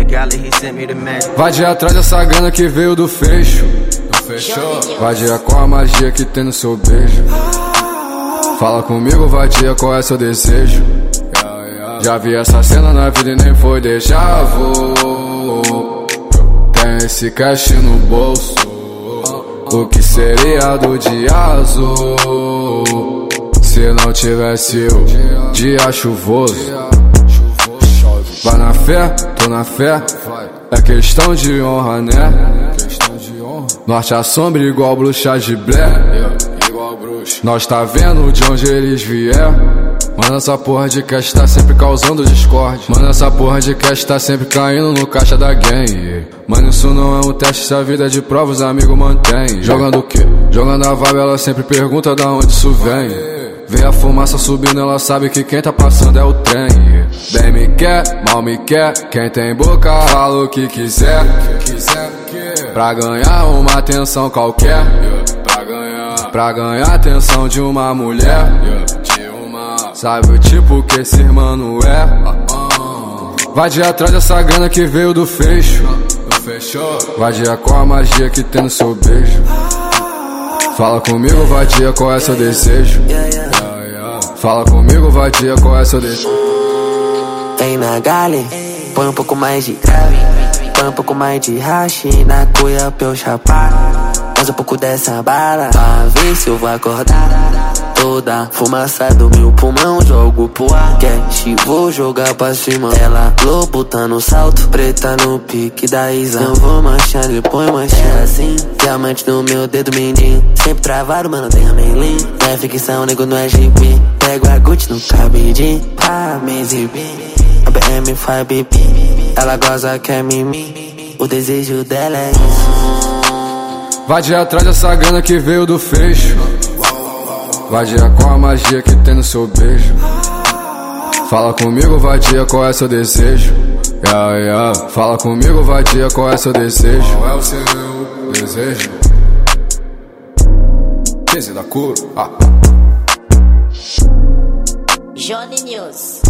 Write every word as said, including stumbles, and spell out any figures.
galley, he sent me the magic. Vai de atrás dessa grana que veio do fecho. Fechou? Vadia com a magia que tem no seu beijo. Fala comigo, vadia, qual é seu desejo? Já vi essa cena na vida e nem foi déjà vu. Tem esse cash no bolso, o que seria do dia azul se não tivesse eu, dia chuvoso. Vai na fé, tô na fé, é questão de honra, né? Norte a sombra igual bruxa de Blair. Nós tá vendo de onde eles vier. Mano, essa porra de cash tá sempre causando discórdia. Mano, essa porra de cash tá sempre caindo no caixa da gang. Mano, isso não é um teste, se a vida é de prova os amigos mantém. Jogando o quê? Jogando a vibe, ela sempre pergunta da onde isso vem. Vem a fumaça subindo, ela sabe que quem tá passando é o trem. Bem me quer, mal me quer, quem tem boca fala o que quiser. Pra ganhar uma atenção qualquer, pra ganhar a atenção de uma mulher. Sabe o tipo que esse mano é? Vai de atrás dessa grana que veio do fecho. Vadia com a magia que tem no seu beijo. Fala comigo, vadia, qual é seu desejo? Fala comigo, vadia, qual é seu desejo? Vem na gale, põe um pouco mais de grave, põe um pouco mais de hashi na cuia pra eu chapar. Mais um pouco dessa bala, pra ver se eu vou acordar. Toda fumaça do meu pulmão jogo pro ar. Cash, vou jogar pra cima. Ela, lobo tá no salto, preta no pique da Isa. Não vou manchar, depois manchar assim. Diamante no meu dedo mindinho, sempre travado, mano, tem a Meilin. Não é ficção, nego, não é G P. Pego a Gucci no cabidinho, pra me exibir. A B M faz pipi, ela goza, quer mimimi. O desejo dela é isso. Vai de atrás dessa grana que veio do fecho. Vadia com a magia que tem no seu beijo. Fala comigo, vadia, qual é seu desejo? Yeah, yeah. Fala comigo, vadia, qual é seu desejo? Qual é o seu desejo? quinze da cor. Ah. Johnny News.